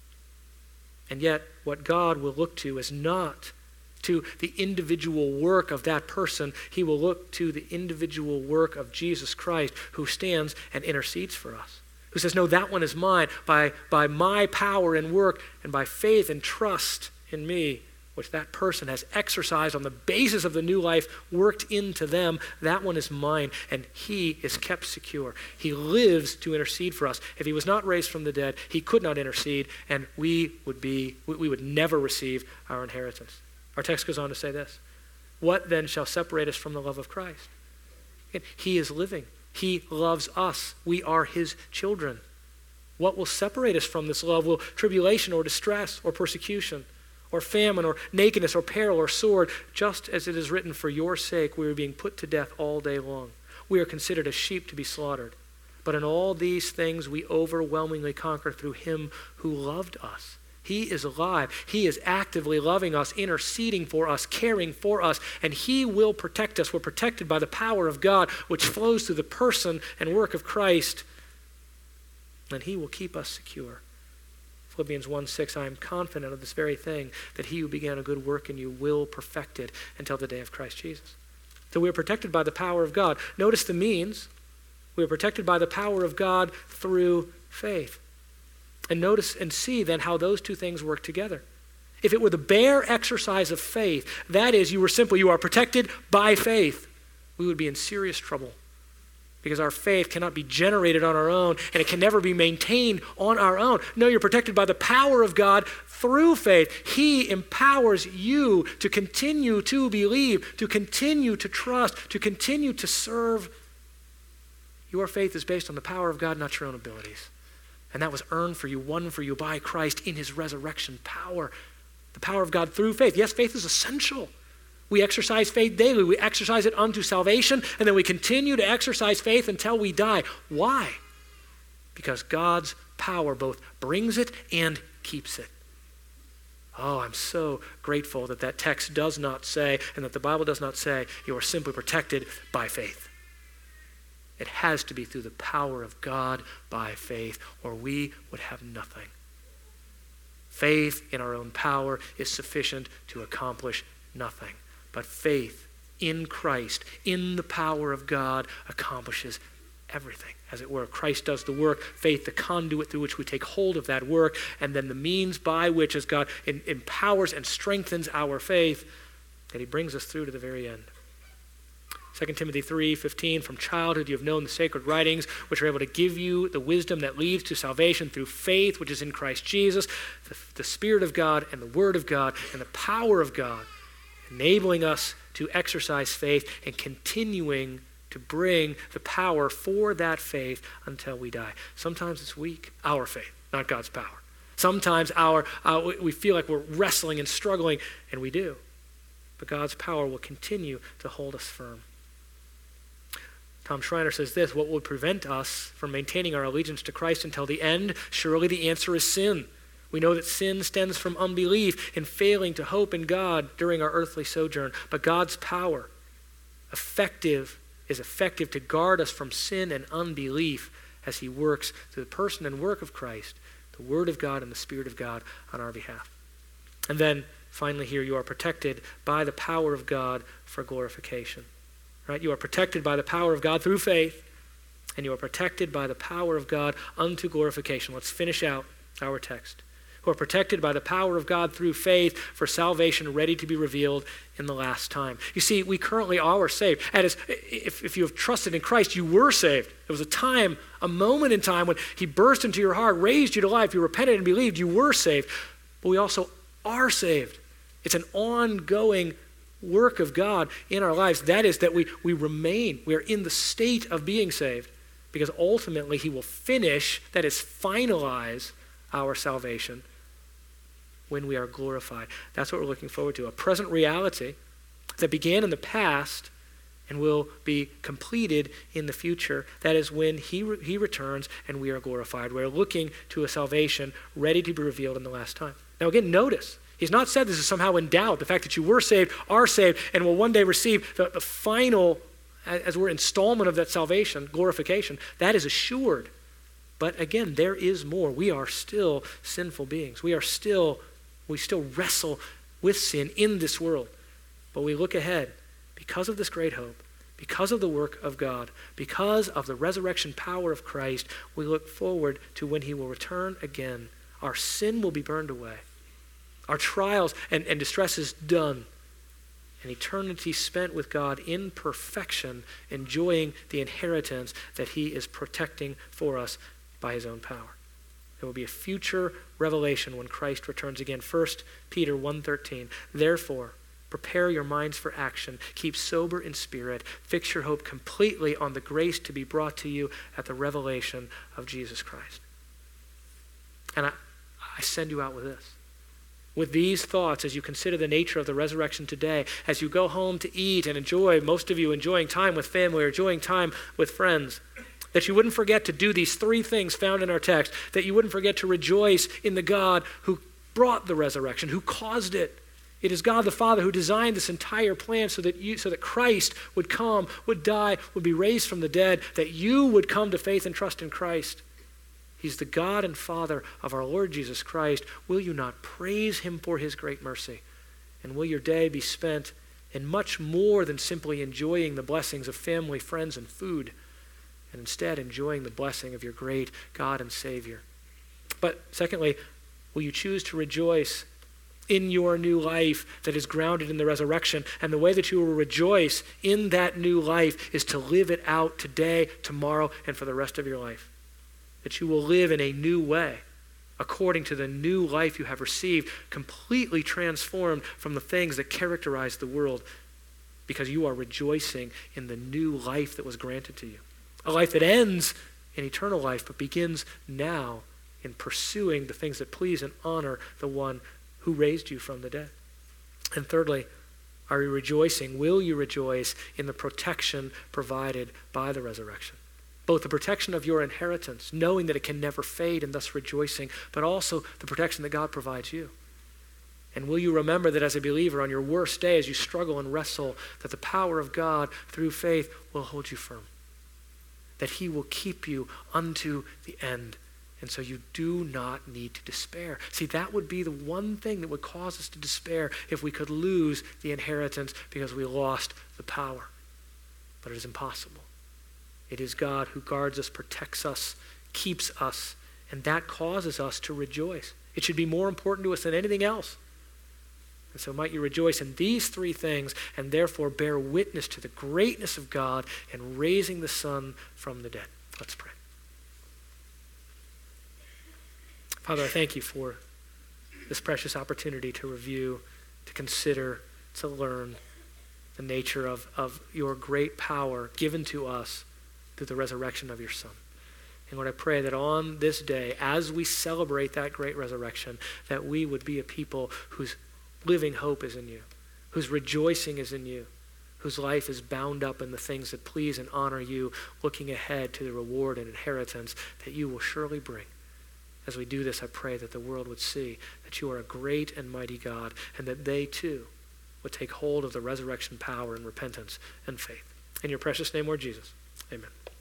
And yet, what God will look to is not to the individual work of that person. He will look to the individual work of Jesus Christ, who stands and intercedes for us, who says, no, that one is mine by, by my power and work and by faith and trust in me, which that person has exercised on the basis of the new life worked into them. That one is mine, and he is kept secure. He lives to intercede for us. If he was not raised from the dead, he could not intercede, and we would be we would never receive our inheritance. Our text goes on to say this: what then shall separate us from the love of Christ? And he is living. He loves us. We are his children. What will separate us from this love? Will tribulation or distress or persecution or famine or nakedness or peril or sword? Just as it is written, for your sake we are being put to death all day long. We are considered as sheep to be slaughtered. But in all these things we overwhelmingly conquer through him who loved us. He is alive. He is actively loving us, interceding for us, caring for us, and he will protect us. We're protected by the power of God, which flows through the person and work of Christ, and he will keep us secure. Philippians one six, I am confident of this very thing, that he who began a good work in you will perfect it until the day of Christ Jesus. So we are protected by the power of God. Notice the means. We are protected by the power of God through faith. And notice and see then how those two things work together. If it were the bare exercise of faith, that is, you were simply, you are protected by faith, we would be in serious trouble. Because our faith cannot be generated on our own, and it can never be maintained on our own. No, you're protected by the power of God through faith. He empowers you to continue to believe, to continue to trust, to continue to serve. Your faith is based on the power of God, not your own abilities. And that was earned for you, won for you by Christ in his resurrection power. The power of God through faith. Yes, faith is essential. We exercise faith daily. We exercise it unto salvation, and then we continue to exercise faith until we die. Why? Because God's power both brings it and keeps it. Oh, I'm so grateful that that text does not say, and that the Bible does not say, you are simply protected by faith. It has to be through the power of God by faith, or we would have nothing. Faith in our own power is sufficient to accomplish nothing. But faith in Christ, in the power of God, accomplishes everything, as it were. Christ does the work, faith the conduit through which we take hold of that work, and then the means by which, as God in, empowers and strengthens our faith, that he brings us through to the very end. Second Timothy three fifteen, from childhood you have known the sacred writings, which are able to give you the wisdom that leads to salvation through faith, which is in Christ Jesus, the, the Spirit of God and the Word of God and the power of God, enabling us to exercise faith and continuing to bring the power for that faith until we die. Sometimes it's weak, our faith, not God's power. Sometimes our uh, we feel like we're wrestling and struggling, and we do. But God's power will continue to hold us firm. Tom Schreiner says this, what would prevent us from maintaining our allegiance to Christ until the end? Surely the answer is sin. We know that sin stems from unbelief and failing to hope in God during our earthly sojourn. But God's power, effective, is effective to guard us from sin and unbelief as he works through the person and work of Christ, the Word of God and the Spirit of God on our behalf. And then, finally here, you are protected by the power of God for glorification. Right? You are protected by the power of God through faith, and you are protected by the power of God unto glorification. Let's finish out our text. Who are protected by the power of God through faith for salvation ready to be revealed in the last time. You see, we currently are saved. And as, if, if you have trusted in Christ, you were saved. There was a time, a moment in time when he burst into your heart, raised you to life, you repented and believed, you were saved. But we also are saved. It's an ongoing work of God in our lives. That is that we, we remain, we are in the state of being saved because ultimately he will finish, that is finalize our salvation when we are glorified. That's what we're looking forward to. A present reality that began in the past and will be completed in the future. That is when he, re- he returns and we are glorified. We're looking to a salvation ready to be revealed in the last time. Now again, notice, he's not said this is somehow in doubt. The fact that you were saved, are saved, and will one day receive the, the final, as we're installment of that salvation, glorification, that is assured. But again, there is more. We are still sinful beings. We are still, we still wrestle with sin in this world. But we look ahead because of this great hope, because of the work of God, because of the resurrection power of Christ, we look forward to when he will return again. Our sin will be burned away. Our trials and, and distresses done. And eternity spent with God in perfection, enjoying the inheritance that he is protecting for us by his own power. There will be a future revelation when Christ returns again. First Peter one thirteen, therefore, prepare your minds for action. Keep sober in spirit. Fix your hope completely on the grace to be brought to you at the revelation of Jesus Christ. And I, I send you out with this. With these thoughts, as you consider the nature of the resurrection today, as you go home to eat and enjoy, most of you enjoying time with family or enjoying time with friends, that you wouldn't forget to do these three things found in our text, that you wouldn't forget to rejoice in the God who brought the resurrection, who caused it. It is God the Father who designed this entire plan so that you, so that Christ would come, would die, would be raised from the dead, that you would come to faith and trust in Christ. He's the God and Father of our Lord Jesus Christ. Will you not praise him for his great mercy? And will your day be spent in much more than simply enjoying the blessings of family, friends, and food, and instead enjoying the blessing of your great God and Savior? But secondly, will you choose to rejoice in your new life that is grounded in the resurrection? And the way that you will rejoice in that new life is to live it out today, tomorrow, and for the rest of your life. That you will live in a new way, according to the new life you have received, completely transformed from the things that characterize the world, because you are rejoicing in the new life that was granted to you. A life that ends in eternal life, but begins now in pursuing the things that please and honor the one who raised you from the dead. And thirdly, are you rejoicing? Will you rejoice in the protection provided by the resurrection? Both the protection of your inheritance, knowing that it can never fade and thus rejoicing, but also the protection that God provides you. And will you remember that as a believer on your worst day, as you struggle and wrestle, that the power of God through faith will hold you firm. That he will keep you unto the end. And so you do not need to despair. See, that would be the one thing that would cause us to despair if we could lose the inheritance because we lost the power. But it is impossible. It is God who guards us, protects us, keeps us, and that causes us to rejoice. It should be more important to us than anything else. And so might you rejoice in these three things and therefore bear witness to the greatness of God in raising the Son from the dead. Let's pray. Father, I thank you for this precious opportunity to review, to consider, to learn the nature of, of your great power given to us through the resurrection of your Son. And Lord, I pray that on this day, as we celebrate that great resurrection, that we would be a people whose living hope is in you, whose rejoicing is in you, whose life is bound up in the things that please and honor you, looking ahead to the reward and inheritance that you will surely bring. As we do this, I pray that the world would see that you are a great and mighty God, and that they too would take hold of the resurrection power and repentance and faith. In your precious name, Lord Jesus, amen.